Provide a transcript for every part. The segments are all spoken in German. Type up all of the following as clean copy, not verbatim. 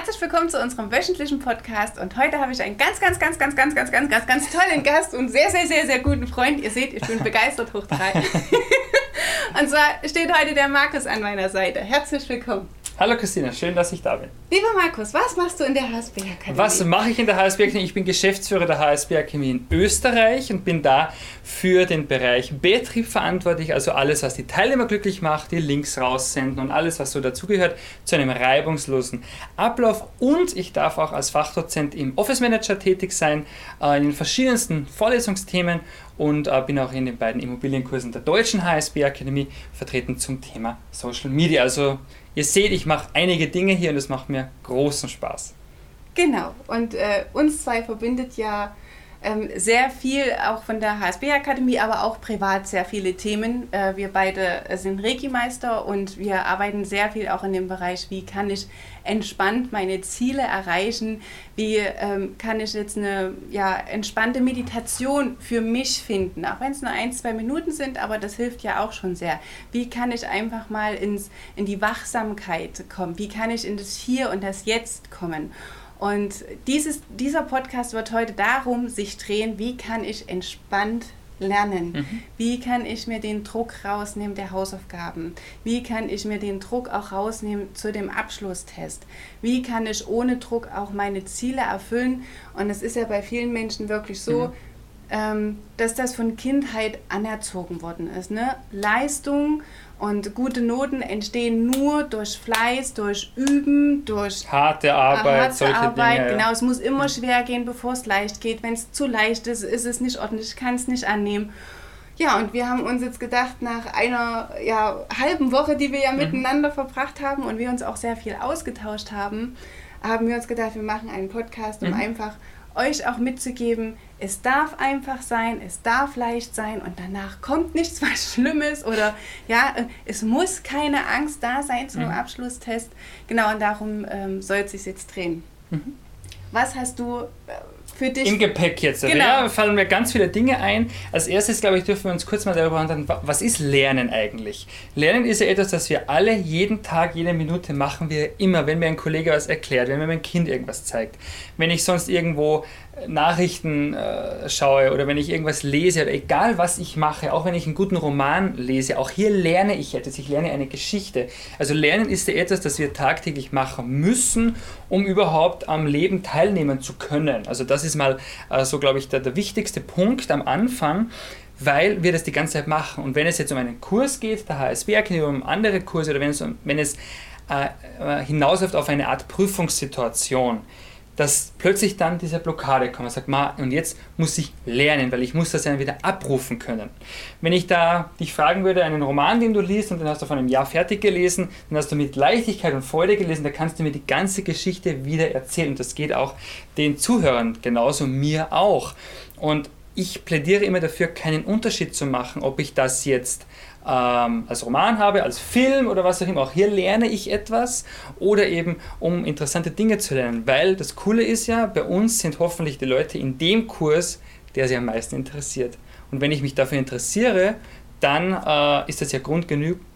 Herzlich willkommen zu unserem wöchentlichen Podcast und heute habe ich einen ganz tollen Gast und sehr guten Freund. Ihr seht, ich bin begeistert hoch 3. Und zwar steht heute der Markus an meiner Seite. Herzlich willkommen. Hallo Christina, schön, dass ich da bin. Lieber Markus, was machst du in der HSB Akademie? Was mache ich in der HSB Akademie? Ich bin Geschäftsführer der HSB Akademie in Österreich und bin da für den Bereich Betrieb verantwortlich, also alles, was die Teilnehmer glücklich macht, die Links raussenden und alles, was so dazugehört, zu einem reibungslosen Ablauf. Und ich darf auch als Fachdozent im Office Manager tätig sein, in den verschiedensten Vorlesungsthemen und bin auch in den beiden Immobilienkursen der Deutschen HSB Akademie vertreten zum Thema Social Media. Also ihr seht, ich mache einige Dinge hier und es macht mir großen Spaß. Genau, und uns zwei verbindet ja sehr viel, auch von der HSB Akademie, aber auch privat sehr viele Themen. Wir beide sind Reiki-Meister und wir arbeiten sehr viel auch in dem Bereich, wie kann ich entspannt meine Ziele erreichen, wie kann ich jetzt eine entspannte Meditation für mich finden, auch wenn es nur 1-2 Minuten sind, aber das hilft ja auch schon sehr. Wie kann ich einfach mal in die Wachsamkeit kommen, wie kann ich in das Hier und das Jetzt kommen? Und dieser Podcast wird heute darum sich drehen, wie kann ich entspannt lernen? Wie kann ich mir den Druck rausnehmen der Hausaufgaben? Wie kann ich mir den Druck auch rausnehmen zu dem Abschlusstest? Wie kann ich ohne Druck auch meine Ziele erfüllen? Und es ist ja bei vielen Menschen wirklich so, dass das von Kindheit anerzogen worden ist. Ne? Leistung und gute Noten entstehen nur durch Fleiß, durch Üben, durch harte Arbeit, solche Dinge. Ja. Genau, es muss immer schwer gehen, bevor es leicht geht. Wenn es zu leicht ist, ist es nicht ordentlich, ich kann es nicht annehmen. Ja, und wir haben uns jetzt gedacht, nach einer halben Woche, die wir ja miteinander verbracht haben und wir uns auch sehr viel ausgetauscht haben, haben wir uns gedacht, wir machen einen Podcast, um einfach euch auch mitzugeben, es darf einfach sein, es darf leicht sein und danach kommt nichts was Schlimmes oder es muss keine Angst da sein zum Abschlusstest. Genau, und darum soll es sich jetzt drehen. Was hast du für dich im Gepäck jetzt? Genau. Ja, fallen mir ganz viele Dinge ein. Als erstes, glaube ich, dürfen wir uns kurz mal darüber unterhalten, was ist Lernen eigentlich? Lernen ist ja etwas, das wir alle jeden Tag, jede Minute machen wir immer, wenn mir ein Kollege was erklärt, wenn mir mein Kind irgendwas zeigt, wenn ich sonst irgendwo Nachrichten schaue oder wenn ich irgendwas lese oder egal was ich mache, auch wenn ich einen guten Roman lese, auch hier lerne ich etwas, ich lerne eine Geschichte. Also Lernen ist ja etwas, das wir tagtäglich machen müssen, um überhaupt am Leben teilnehmen zu können. Also das ist mal so, glaube ich, der wichtigste Punkt am Anfang, weil wir das die ganze Zeit machen. Und wenn es jetzt um einen Kurs geht, der HSB Akademie, um andere Kurse oder wenn es hinausläuft auf eine Art Prüfungssituation, dass plötzlich dann diese Blockade kommt. Man sagt, und jetzt muss ich lernen, weil ich muss das dann wieder abrufen können. Wenn ich da dich fragen würde, einen Roman, den du liest und den hast du vor einem Jahr fertig gelesen, den hast du mit Leichtigkeit und Freude gelesen, da kannst du mir die ganze Geschichte wieder erzählen. Und das geht auch den Zuhörern genauso, mir auch. Und ich plädiere immer dafür, keinen Unterschied zu machen, ob ich das jetzt als Roman habe, als Film oder was auch immer. Auch hier lerne ich etwas oder eben, um interessante Dinge zu lernen. Weil das Coole ist ja, bei uns sind hoffentlich die Leute in dem Kurs, der sie am meisten interessiert. Und wenn ich mich dafür interessiere, dann ist das ja Grund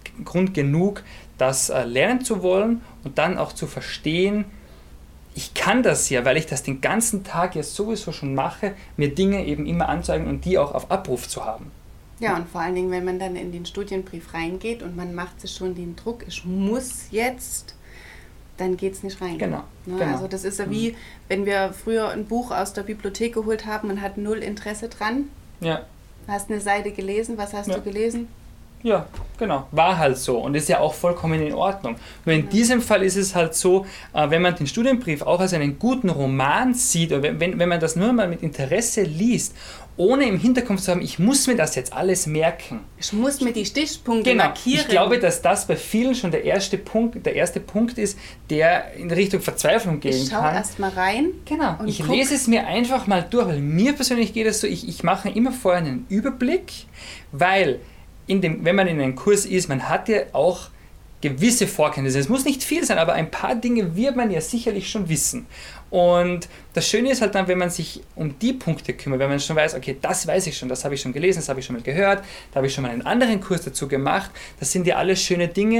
genug, das lernen zu wollen und dann auch zu verstehen, ich kann das ja, weil ich das den ganzen Tag ja sowieso schon mache, mir Dinge eben immer anzeigen und die auch auf Abruf zu haben. Ja, und vor allen Dingen, wenn man dann in den Studienbrief reingeht und man macht sich schon den Druck, ich muss jetzt, dann geht es nicht rein. Genau. Also das ist ja wie, wenn wir früher ein Buch aus der Bibliothek geholt haben und hat 0 Interesse dran. Ja. Hast eine Seite gelesen, was hast du gelesen? Ja, genau. War halt so und ist ja auch vollkommen in Ordnung. Nur in diesem Fall ist es halt so, wenn man den Studienbrief auch als einen guten Roman sieht, oder wenn man das nur mal mit Interesse liest, ohne im Hinterkopf zu haben, ich muss mir das jetzt alles merken. Ich muss mir die Stichpunkte markieren. Ich glaube, dass das bei vielen schon der erste Punkt ist, der in Richtung Verzweiflung gehen kann. Ich schaue erst mal rein. Genau. Ich lese es mir einfach mal durch, weil mir persönlich geht es so, ich mache immer vorher einen Überblick, weil wenn man in einem Kurs ist, man hat ja auch gewisse Vorkenntnisse. Es muss nicht viel sein, aber ein paar Dinge wird man ja sicherlich schon wissen. Und das Schöne ist halt dann, wenn man sich um die Punkte kümmert, wenn man schon weiß, okay, das weiß ich schon, das habe ich schon gelesen, das habe ich schon mal gehört, da habe ich schon mal einen anderen Kurs dazu gemacht, das sind ja alles schöne Dinge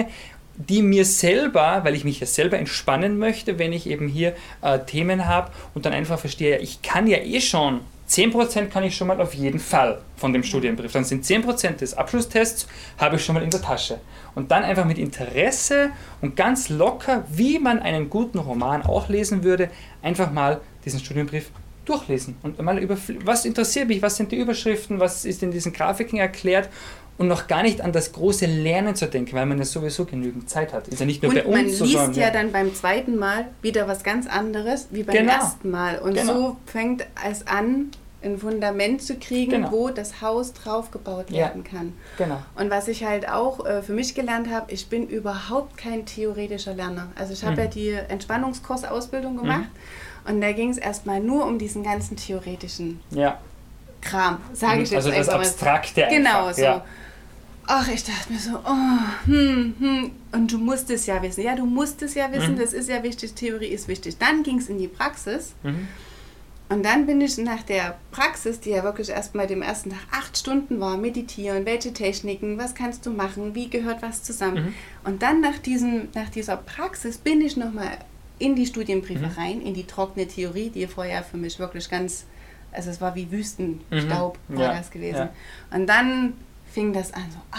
die mir selber, weil ich mich ja selber entspannen möchte, wenn ich eben hier Themen habe und dann einfach verstehe, ich kann ja eh schon 10% kann ich schon mal auf jeden Fall von dem Studienbrief. Dann sind 10% des Abschlusstests, habe ich schon mal in der Tasche. Und dann einfach mit Interesse und ganz locker, wie man einen guten Roman auch lesen würde, einfach mal diesen Studienbrief durchlesen. Und mal was interessiert mich, was sind die Überschriften, was ist in diesen Grafiken erklärt und noch gar nicht an das große Lernen zu denken, weil man ja sowieso genügend Zeit hat. Ist ja nicht nur bei uns. Und man liest ja dann beim zweiten Mal wieder was ganz anderes wie beim ersten Mal. Und so fängt es an, ein Fundament zu kriegen, wo das Haus drauf gebaut werden kann. Genau. Und was ich halt auch für mich gelernt habe, ich bin überhaupt kein theoretischer Lerner. Also ich habe ja die Entspannungskursausbildung gemacht und da ging es erstmal nur um diesen ganzen theoretischen Kram, sage ich jetzt einfach. Also das Abstrakte einfach. Genau, so. Ja. Ach, ich dachte mir so, und du musst es ja wissen. Ja, du musst es ja wissen, das ist ja wichtig, Theorie ist wichtig. Dann ging es in die Praxis. Und dann bin ich nach der Praxis, die ja wirklich erstmal dem ersten Tag 8 Stunden war, meditieren, welche Techniken, was kannst du machen, wie gehört was zusammen. Und dann nach dieser Praxis bin ich nochmal in die Studienbriefe rein, in die trockene Theorie, die vorher für mich wirklich ganz, also es war wie Wüstenstaub war das gewesen. Ja. Und dann fing das an, so,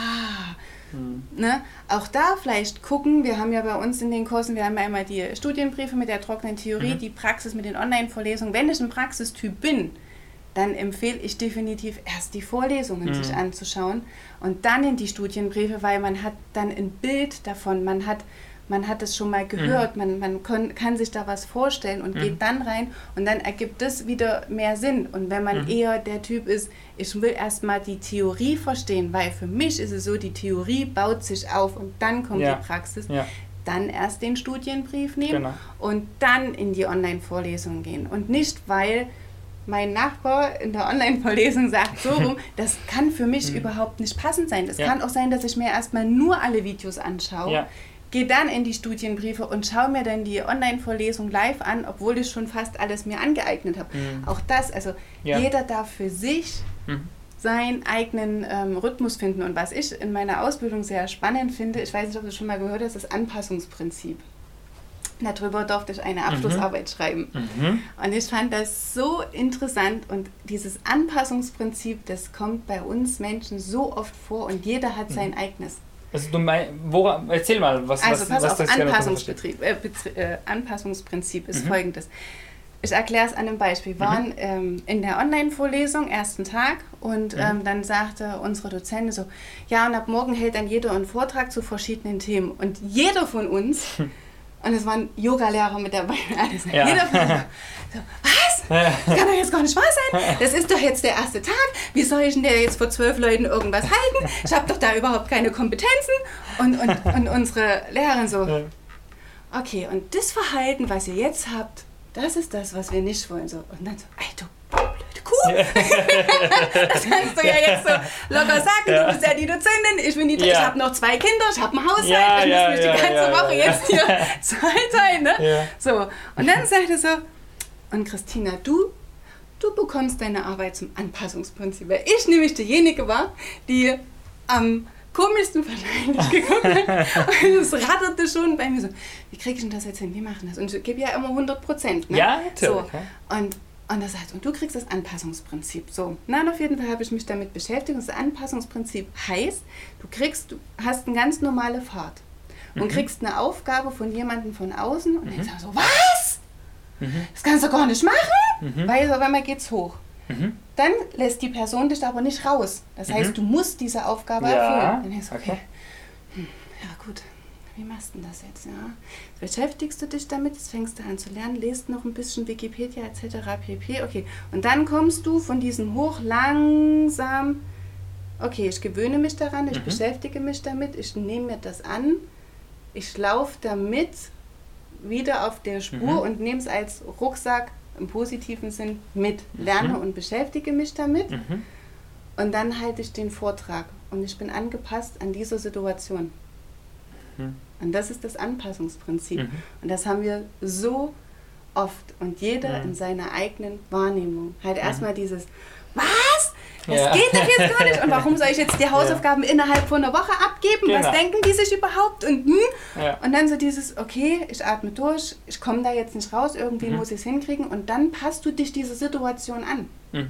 ne? Auch da vielleicht gucken, wir haben ja bei uns in den Kursen, wir haben ja einmal die Studienbriefe mit der trockenen Theorie, die Praxis mit den Online-Vorlesungen. Wenn ich ein Praxistyp bin, dann empfehle ich definitiv erst die Vorlesungen sich anzuschauen und dann in die Studienbriefe, weil man hat dann ein Bild davon, man hat es schon mal gehört, man kann sich da was vorstellen und geht dann rein und dann ergibt das wieder mehr Sinn. Und wenn man eher der Typ ist, ich will erstmal die Theorie verstehen, weil für mich ist es so, die Theorie baut sich auf und dann kommt die Praxis, dann erst den Studienbrief nehmen und dann in die Online-Vorlesung gehen. Und nicht, weil mein Nachbar in der Online-Vorlesung sagt so rum, das kann für mich überhaupt nicht passend sein. Das kann auch sein, dass ich mir erstmal nur alle Videos anschaue. Gehe dann in die Studienbriefe und schaue mir dann die Online-Vorlesung live an, obwohl ich schon fast alles mir angeeignet habe. Auch das, also jeder darf für sich seinen eigenen Rhythmus finden. Und was ich in meiner Ausbildung sehr spannend finde, ich weiß nicht, ob du schon mal gehört hast, das Anpassungsprinzip. Darüber durfte ich eine Abschlussarbeit schreiben. Und ich fand das so interessant und dieses Anpassungsprinzip, das kommt bei uns Menschen so oft vor und jeder hat sein eigenes. Also erzähl mal, was pass was auf, das Anpassungsprinzip ist folgendes. Ich erkläre es an einem Beispiel. Wir waren in der Online-Vorlesung, ersten Tag, und dann sagte unsere Dozentin so, ja, und ab morgen hält dann jeder einen Vortrag zu verschiedenen Themen. Und jeder von uns, und es waren Yoga-Lehrer mit dabei, alles, jeder von uns so, was? Das kann doch jetzt gar nicht wahr sein. Das ist doch jetzt der erste Tag. Wie soll ich denn der jetzt vor 12 Leuten irgendwas halten? Ich habe doch da überhaupt keine Kompetenzen. Und unsere Lehrerin so, okay, und das Verhalten, was ihr jetzt habt, das ist das, was wir nicht wollen. So. Und dann so, ey, du blöde Kuh. Das kannst du ja jetzt so locker sagen. Du bist ja die Dozentin, ich bin ich habe noch 2 Kinder, ich habe einen Haushalt, ich muss mich die ganze Woche jetzt hier zweiteilen. Ne? So. Und dann sagte so, und Christina, du bekommst deine Arbeit zum Anpassungsprinzip. Weil ich nämlich diejenige war, die am komischsten wahrscheinlich geguckt hat. Und es ratterte schon bei mir so, wie kriege ich denn das jetzt hin? Wie machen das? Und ich gebe ja immer 100%. Ne? Ja, natürlich. So. Und das heißt, und du kriegst das Anpassungsprinzip. So, na, auf jeden Fall habe ich mich damit beschäftigt. Und das Anpassungsprinzip heißt, du hast eine ganz normale Fahrt und kriegst eine Aufgabe von jemandem von außen und denkst so, was? Das kannst du gar nicht machen, weil auf einmal geht's hoch. Dann lässt die Person dich aber nicht raus. Das heißt, du musst diese Aufgabe erfüllen. Dann denkst du, okay, ja gut, wie machst du das jetzt? Ja? Beschäftigst du dich damit, jetzt fängst du an zu lernen, lest noch ein bisschen Wikipedia etc. pp. Okay, und dann kommst du von diesem Hoch langsam, okay, ich gewöhne mich daran, ich beschäftige mich damit, ich nehme mir das an, ich laufe damit wieder auf der Spur und nehme es als Rucksack im positiven Sinn mit, lerne und beschäftige mich damit und dann halte ich den Vortrag und ich bin angepasst an diese Situation. Und das ist das Anpassungsprinzip. Und das haben wir so oft und jeder in seiner eigenen Wahrnehmung. Halt erstmal dieses, was? Das geht doch jetzt gar nicht. Und warum soll ich jetzt die Hausaufgaben innerhalb von einer Woche abgeben? Genau. Was denken die sich überhaupt? Und dann so dieses, okay, ich atme durch, ich komme da jetzt nicht raus, irgendwie muss ich es hinkriegen. Und dann passt du dich dieser Situation an.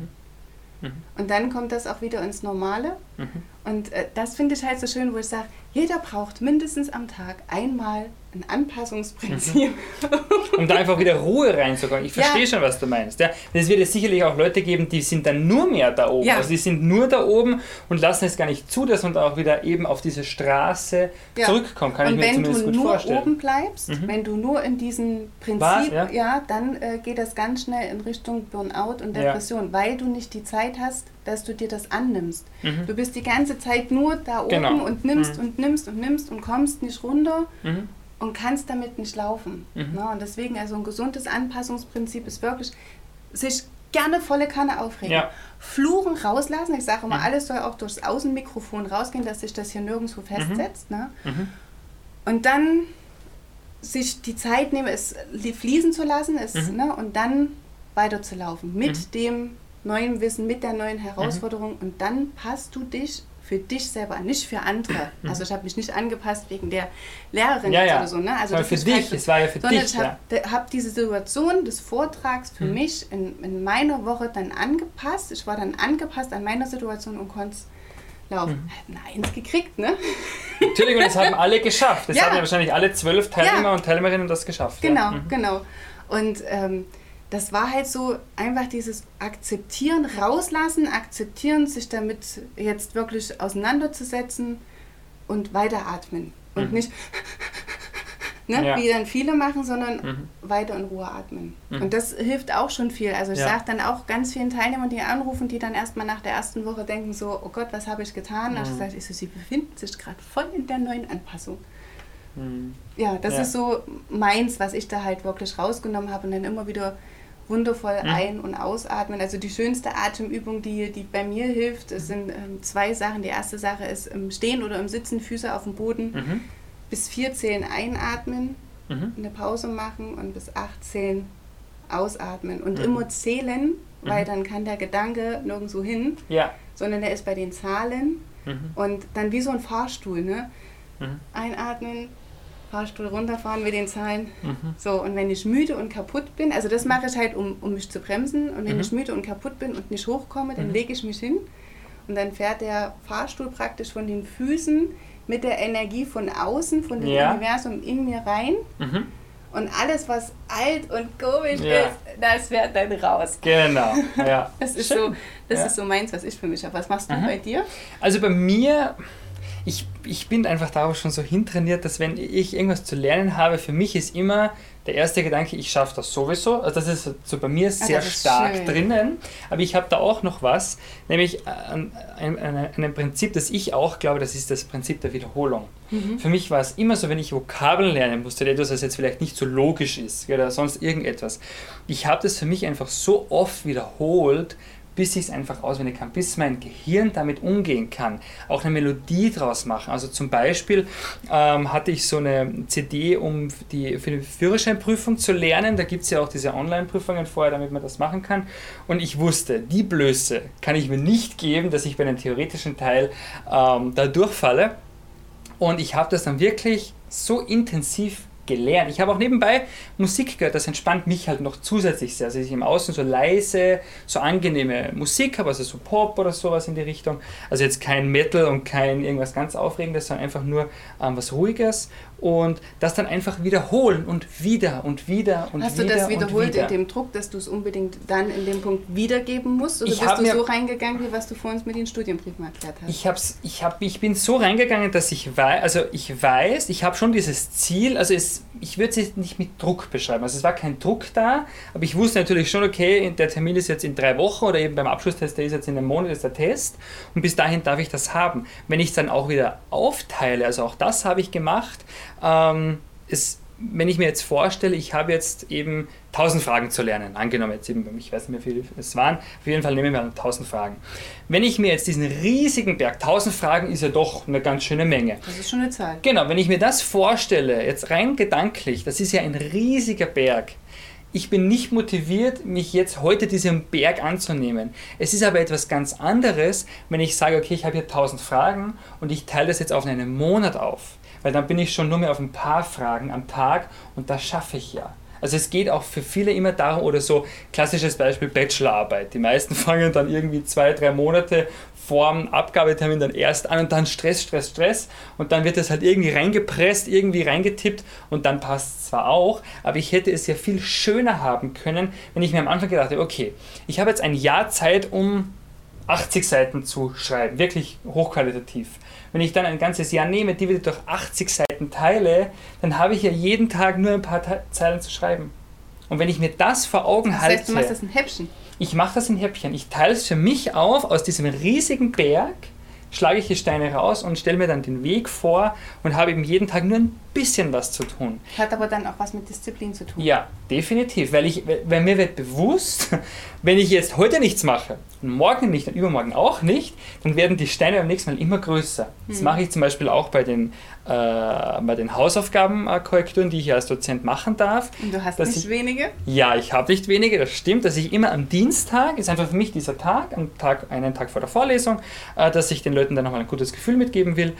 Und dann kommt das auch wieder ins Normale. Und das finde ich halt so schön, wo ich sage, jeder braucht mindestens am Tag einmal ein Anpassungsprinzip. Um da einfach wieder Ruhe reinzukommen. Ich verstehe schon, was du meinst. Ja, es wird jetzt sicherlich auch Leute geben, die sind dann nur mehr da oben. Ja. Also die sind nur da oben und lassen es gar nicht zu, dass man da auch wieder eben auf diese Straße zurückkommt. Kann ich mir zumindest gut vorstellen. Und wenn du nur oben bleibst, wenn du nur in diesem Prinzip, dann geht das ganz schnell in Richtung Burnout und Depression, weil du nicht die Zeit hast, dass du dir das annimmst. Du bist die ganze Zeit nur da oben und nimmst und nimmst und nimmst und kommst nicht runter und kannst damit nicht laufen. Und deswegen, also ein gesundes Anpassungsprinzip ist wirklich, sich gerne volle Kanne aufregen. Ja. Fluchen rauslassen. Ich sage immer, alles soll auch durchs Außenmikrofon rausgehen, dass sich das hier nirgendwo festsetzt. Ne? Und dann sich die Zeit nehmen, es fließen zu lassen und dann weiterzulaufen mit dem neuen Wissen, mit der neuen Herausforderung und dann passt du dich für dich selber an, nicht für andere. Also ich habe mich nicht angepasst wegen der Lehrerin oder so. Ne? Also das für dich, es war ja für dich. Ich habe diese Situation des Vortrags für mich in meiner Woche dann angepasst. Ich war dann angepasst an meine Situation und konnte laufen. Eine 1 gekriegt, ne? Natürlich, und das haben alle geschafft. Das haben ja wahrscheinlich alle 12 Teilnehmer und Teilnehmerinnen das geschafft. Genau, genau. Und das war halt so einfach dieses Akzeptieren, rauslassen, akzeptieren, sich damit jetzt wirklich auseinanderzusetzen und weiteratmen. Und nicht, wie dann viele machen, sondern weiter in Ruhe atmen. Und das hilft auch schon viel. Also ich sage dann auch ganz vielen Teilnehmern, die anrufen, die dann erstmal nach der ersten Woche denken so, oh Gott, was habe ich getan? Und ich sage, sie befinden sich gerade voll in der neuen Anpassung. Ja, das ist so meins, was ich da halt wirklich rausgenommen habe und dann immer wieder wundervoll ein- und ausatmen. Also die schönste Atemübung, die bei mir hilft, es sind 2 Sachen. Die erste Sache ist im Stehen oder im Sitzen, Füße auf dem Boden, bis 4 zählen einatmen, eine Pause machen und bis 8 zählen ausatmen. Und immer zählen, weil dann kann der Gedanke nirgendwo hin, sondern der ist bei den Zahlen und dann wie so ein Fahrstuhl. Ne? Einatmen, Fahrstuhl runterfahren mit den Zahlen. So, und wenn ich müde und kaputt bin, also das mache ich halt, um mich zu bremsen. Und wenn ich müde und kaputt bin und nicht hochkomme, dann lege ich mich hin. Und dann fährt der Fahrstuhl praktisch von den Füßen mit der Energie von außen, von dem Universum in mir rein. Und alles, was alt und komisch ist, das fährt dann raus. Genau, ja. Das ist so, ist so meins, was ich für mich habe. Was machst du bei dir? Also bei mir... Ich bin einfach darauf schon so hintrainiert, dass wenn ich irgendwas zu lernen habe, für mich ist immer der erste Gedanke, ich schaffe das sowieso. Also das ist so bei mir sehr stark drinnen. Aber ich habe da auch noch was, nämlich ein Prinzip, das ich auch glaube, das ist das Prinzip der Wiederholung. Für mich war es immer so, wenn ich Vokabeln lernen musste, etwas, das jetzt vielleicht nicht so logisch ist oder sonst irgendetwas. Ich habe das für mich einfach so oft wiederholt, bis ich es einfach auswendig kann, bis mein Gehirn damit umgehen kann, auch eine Melodie draus machen. Also zum Beispiel hatte ich so eine CD, um für die Führerscheinprüfung zu lernen. Da gibt es ja auch diese Online-Prüfungen vorher, damit man das machen kann. Und ich wusste, die Blöße kann ich mir nicht geben, dass ich bei einem theoretischen Teil da durchfalle. Und ich habe das dann wirklich so intensiv gelernt. Ich habe auch nebenbei Musik gehört, das entspannt mich halt noch zusätzlich sehr. Also ich im Außen so leise, so angenehme Musik habe, also so Pop oder sowas in die Richtung. Also jetzt kein Metal und kein irgendwas ganz Aufregendes, sondern einfach nur was Ruhiges und das dann einfach wiederholen und wieder und wieder und wieder. Hast du das wiederholt in dem Druck, dass du es unbedingt dann in dem Punkt wiedergeben musst? Oder bist du so reingegangen, wie was du vor uns mit den Studienbriefen erklärt hast? Ich bin so reingegangen, dass ich weiß, ich habe schon dieses Ziel, also ich würde es jetzt nicht mit Druck beschreiben, also es war kein Druck da, aber ich wusste natürlich schon, okay, der Termin ist jetzt in 3 Wochen oder eben beim Abschlusstest, der ist jetzt in einem Monat, ist der Test und bis dahin darf ich das haben. Wenn ich es dann auch wieder aufteile, also auch das habe ich gemacht, wenn ich mir jetzt vorstelle, ich habe jetzt eben 1000 Fragen zu lernen, angenommen jetzt eben, ich weiß nicht mehr, wie viele es waren, auf jeden Fall nehmen wir 1000 Fragen. Wenn ich mir jetzt diesen riesigen Berg, 1000 Fragen ist ja doch eine ganz schöne Menge. Das ist schon eine Zahl. Genau, wenn ich mir das vorstelle, jetzt rein gedanklich, das ist ja ein riesiger Berg. ich bin nicht motiviert, mich jetzt heute diesem Berg anzunehmen. Es ist aber etwas ganz anderes, wenn ich sage, okay, ich habe hier 1000 Fragen und ich teile das jetzt auf einen Monat auf. Weil dann bin ich schon nur mehr auf ein paar Fragen am Tag und das schaffe ich ja. Also es geht auch für viele immer darum, oder so klassisches Beispiel Bachelorarbeit. Die meisten fangen dann irgendwie 2-3 Monate vor dem Abgabetermin dann erst an und dann Stress und dann wird das halt irgendwie reingepresst, irgendwie reingetippt und dann passt es zwar auch, aber ich hätte es ja viel schöner haben können, wenn ich mir am Anfang gedacht habe, okay, ich habe jetzt ein Jahr Zeit, um 80 Seiten zu schreiben, wirklich hochqualitativ. Wenn ich dann ein ganzes Jahr nehme, die wieder durch 80 Seiten teile, dann habe ich ja jeden Tag nur ein paar Zeilen zu schreiben. Und wenn ich mir das vor Augen halte... Das heißt, du machst das in Häppchen? Ich mache das in Häppchen. Ich teile es für mich auf, aus diesem riesigen Berg, schlage ich die Steine raus und stelle mir dann den Weg vor und habe eben jeden Tag nur ein bisschen was zu tun. Hat aber dann auch was mit Disziplin zu tun. Ja, definitiv, weil mir wird bewusst, wenn ich jetzt heute nichts mache und morgen nicht und übermorgen auch nicht, dann werden die Steine beim nächsten Mal immer größer. Das mache ich zum Beispiel auch bei den Hausaufgabenkorrekturen, die ich als Dozent machen darf. Und du hast nicht wenige? Ja, ich habe nicht wenige, das stimmt, dass ich immer am Dienstag, ist einfach für mich dieser Tag, einen Tag vor der Vorlesung, dass ich den Leuten dann nochmal ein gutes Gefühl mitgeben will,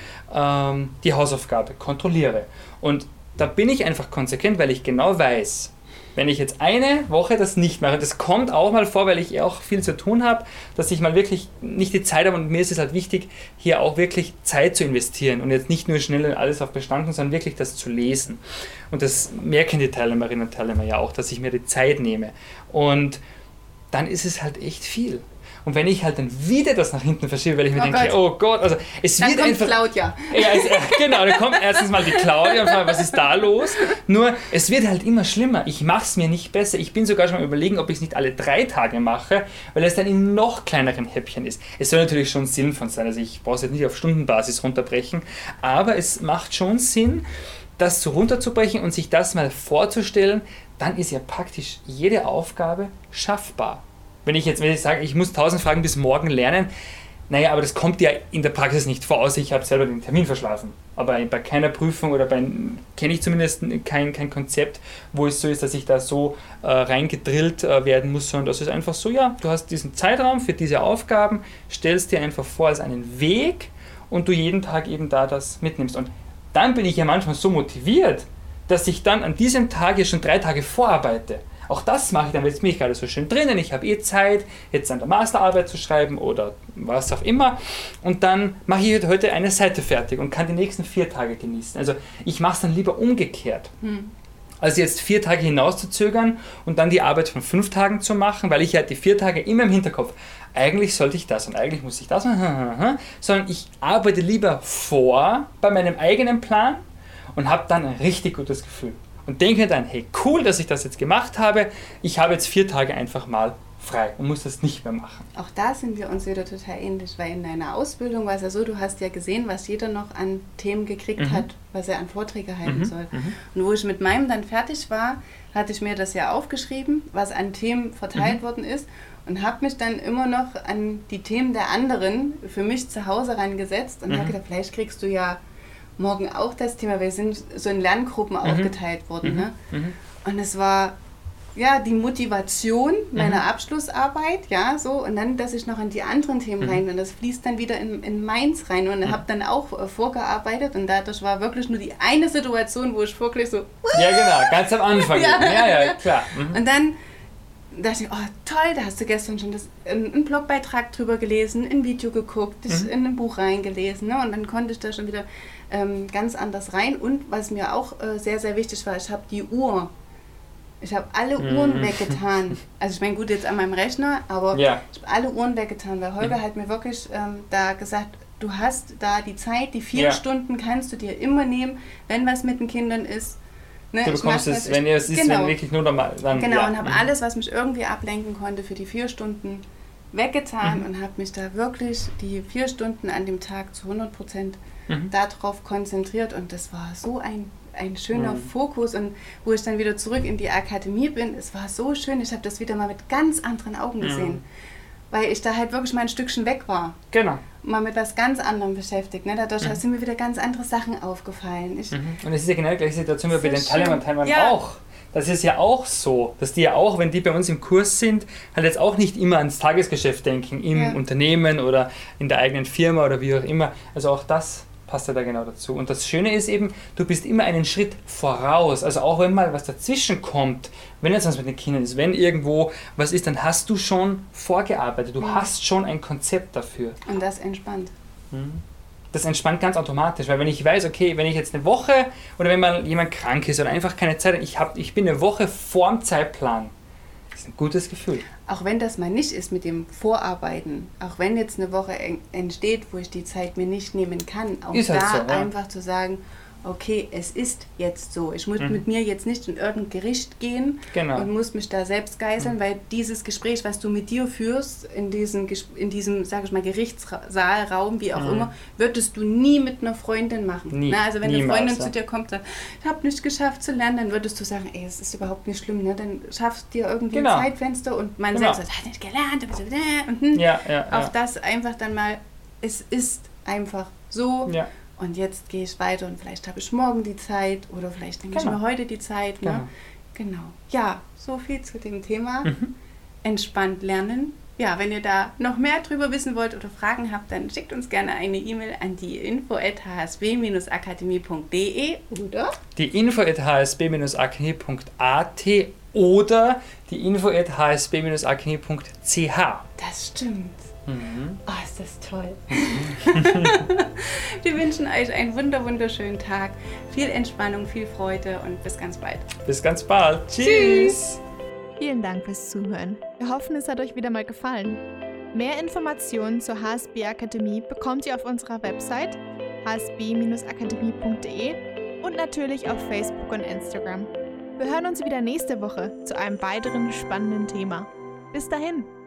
die Hausaufgabe kontrolliere. Und da bin ich einfach konsequent, weil ich genau weiß, wenn ich jetzt eine Woche das nicht mache, das kommt auch mal vor, weil ich auch viel zu tun habe, dass ich mal wirklich nicht die Zeit habe und mir ist es halt wichtig, hier auch wirklich Zeit zu investieren und jetzt nicht nur schnell alles auf Bestanden, sondern wirklich das zu lesen. Und das merken die Teilnehmerinnen und Teilnehmer ja auch, dass ich mir die Zeit nehme. Und dann ist es halt echt viel. Und wenn ich halt dann wieder das nach hinten verschiebe, weil ich mir denke, oh Gott, also es dann wird kommt einfach... Claudia. Ja, genau, dann kommt erstens mal die Claudia und fragt, was ist da los? Nur, es wird halt immer schlimmer. Ich mache es mir nicht besser. Ich bin sogar schon mal überlegen, ob ich es nicht alle 3 Tage mache, weil es dann in noch kleineren Häppchen ist. Es soll natürlich schon sinnvoll sein, also ich brauche es jetzt nicht auf Stundenbasis runterbrechen, aber es macht schon Sinn, das so runterzubrechen und sich das mal vorzustellen, dann ist ja praktisch jede Aufgabe schaffbar. Wenn ich sage, ich muss 1000 Fragen bis morgen lernen, naja, aber das kommt ja in der Praxis nicht vor, außer ich habe selber den Termin verschlafen. Aber bei keiner Prüfung oder kenne ich zumindest kein Konzept, wo es so ist, dass ich da so reingedrillt werden muss, sondern das ist einfach so, ja, du hast diesen Zeitraum für diese Aufgaben, stellst dir einfach vor als einen Weg und du jeden Tag eben da das mitnimmst. Und dann bin ich ja manchmal so motiviert, dass ich dann an diesem Tag ja schon 3 Tage vorarbeite. Auch das mache ich dann, weil jetzt bin ich gerade so schön drinnen, ich habe Zeit, jetzt an der Masterarbeit zu schreiben oder was auch immer und dann mache ich heute eine Seite fertig und kann die nächsten 4 Tage genießen. Also ich mache es dann lieber umgekehrt. Als jetzt 4 Tage hinauszuzögern und dann die Arbeit von 5 Tagen zu machen, weil ich ja die 4 Tage immer im Hinterkopf, eigentlich sollte ich das und eigentlich muss ich das machen, sondern ich arbeite lieber vor bei meinem eigenen Plan und habe dann ein richtig gutes Gefühl. Und denke dann, hey, cool, dass ich das jetzt gemacht habe. Ich habe jetzt 4 Tage einfach mal frei und muss das nicht mehr machen. Auch da sind wir uns wieder total ähnlich, weil in deiner Ausbildung war es ja so, du hast ja gesehen, was jeder noch an Themen gekriegt hat, was er an Vorträge halten soll. Und wo ich mit meinem dann fertig war, hatte ich mir das ja aufgeschrieben, was an Themen verteilt worden ist und habe mich dann immer noch an die Themen der anderen für mich zu Hause rangesetzt und habe gedacht, vielleicht kriegst du ja morgen auch das Thema, wir sind so in Lerngruppen aufgeteilt worden. Ne? Und es war ja die Motivation meiner Abschlussarbeit, ja, so, und dann, dass ich noch an die anderen Themen rein und das fließt dann wieder in meins rein und habe dann auch vorgearbeitet und dadurch war wirklich nur die eine Situation, wo ich wirklich so... Ja, genau, ganz am Anfang. ja, klar. Und dann dachte ich, oh toll, da hast du gestern schon einen Blogbeitrag drüber gelesen, ein Video geguckt, in ein Buch reingelesen, ne? Und dann konnte ich da schon wieder ganz anders rein. Und was mir auch sehr, sehr wichtig war, ich habe die Uhr. Ich habe alle Uhren weggetan. Also ich meine, gut, jetzt an meinem Rechner, aber ich habe alle Uhren weggetan, weil Holger hat mir wirklich da gesagt, du hast da die Zeit, die 4 Stunden kannst du dir immer nehmen, wenn was mit den Kindern ist. Ne? Du bekommst es, wenn es ist, wenn wirklich nur normal. Dann, genau, und habe alles, was mich irgendwie ablenken konnte, für die 4 Stunden weggetan und habe mich da wirklich die 4 Stunden an dem Tag zu 100% darauf konzentriert und das war so ein schöner Fokus und wo ich dann wieder zurück in die Akademie bin, es war so schön, ich habe das wieder mal mit ganz anderen Augen gesehen weil ich da halt wirklich mal ein Stückchen weg war. Genau. Mal mit was ganz anderem beschäftigt. Ne? Dadurch sind mir wieder ganz andere Sachen aufgefallen. Und es ist ja genau die gleiche Situation wie bei den Teilnehmern und Teilnehmern auch. Das ist ja auch so, dass die ja auch, wenn die bei uns im Kurs sind, halt jetzt auch nicht immer ans Tagesgeschäft denken, im Unternehmen oder in der eigenen Firma oder wie auch immer. Also auch das passt ja da genau dazu. Und das Schöne ist eben, du bist immer einen Schritt voraus. Also auch wenn mal was dazwischen kommt, wenn jetzt was mit den Kindern ist, wenn irgendwo was ist, dann hast du schon vorgearbeitet. Du hast schon ein Konzept dafür. Und das entspannt. Das entspannt ganz automatisch, weil wenn ich weiß, okay, wenn ich jetzt eine Woche oder wenn mal jemand krank ist oder einfach keine Zeit hat, ich bin eine Woche vorm Zeitplan, das ist ein gutes Gefühl. Auch wenn das mal nicht ist mit dem Vorarbeiten, auch wenn jetzt eine Woche entsteht, wo ich die Zeit mir nicht nehmen kann, auch ist da halt so, einfach zu sagen, okay, es ist jetzt so. Ich muss mit mir jetzt nicht in irgendein Gericht gehen und muss mich da selbst geißeln, weil dieses Gespräch, was du mit dir führst, in diesem, sag ich mal, Gerichtssaalraum, wie auch immer, würdest du nie mit einer Freundin machen. Nie. Na, also wenn eine Freundin zu dir kommt und sagt, ich habe nicht geschafft zu lernen, dann würdest du sagen, ey, es ist überhaupt nicht schlimm, ne? Dann schaffst du dir irgendwie ein Zeitfenster und man selbst sagt, hat nicht gelernt. Auch das einfach dann mal, es ist einfach so. Ja. Und jetzt gehe ich weiter und vielleicht habe ich morgen die Zeit oder vielleicht nehme ich mir heute die Zeit. Ne? Genau. Ja, so viel zu dem Thema. Entspannt lernen. Ja, wenn ihr da noch mehr drüber wissen wollt oder Fragen habt, dann schickt uns gerne eine E-Mail an die info@hsb-akademie.de oder die info@hsb-akademie.at oder die info@hsb-akademie.ch. Das stimmt. Oh, ist das toll. Wir wünschen euch einen wunderschönen Tag. Viel Entspannung, viel Freude und bis ganz bald. Bis ganz bald. Tschüss. Vielen Dank fürs Zuhören. Wir hoffen, es hat euch wieder mal gefallen. Mehr Informationen zur HSB Akademie bekommt ihr auf unserer Website hsb-akademie.de und natürlich auf Facebook und Instagram. Wir hören uns wieder nächste Woche zu einem weiteren spannenden Thema. Bis dahin!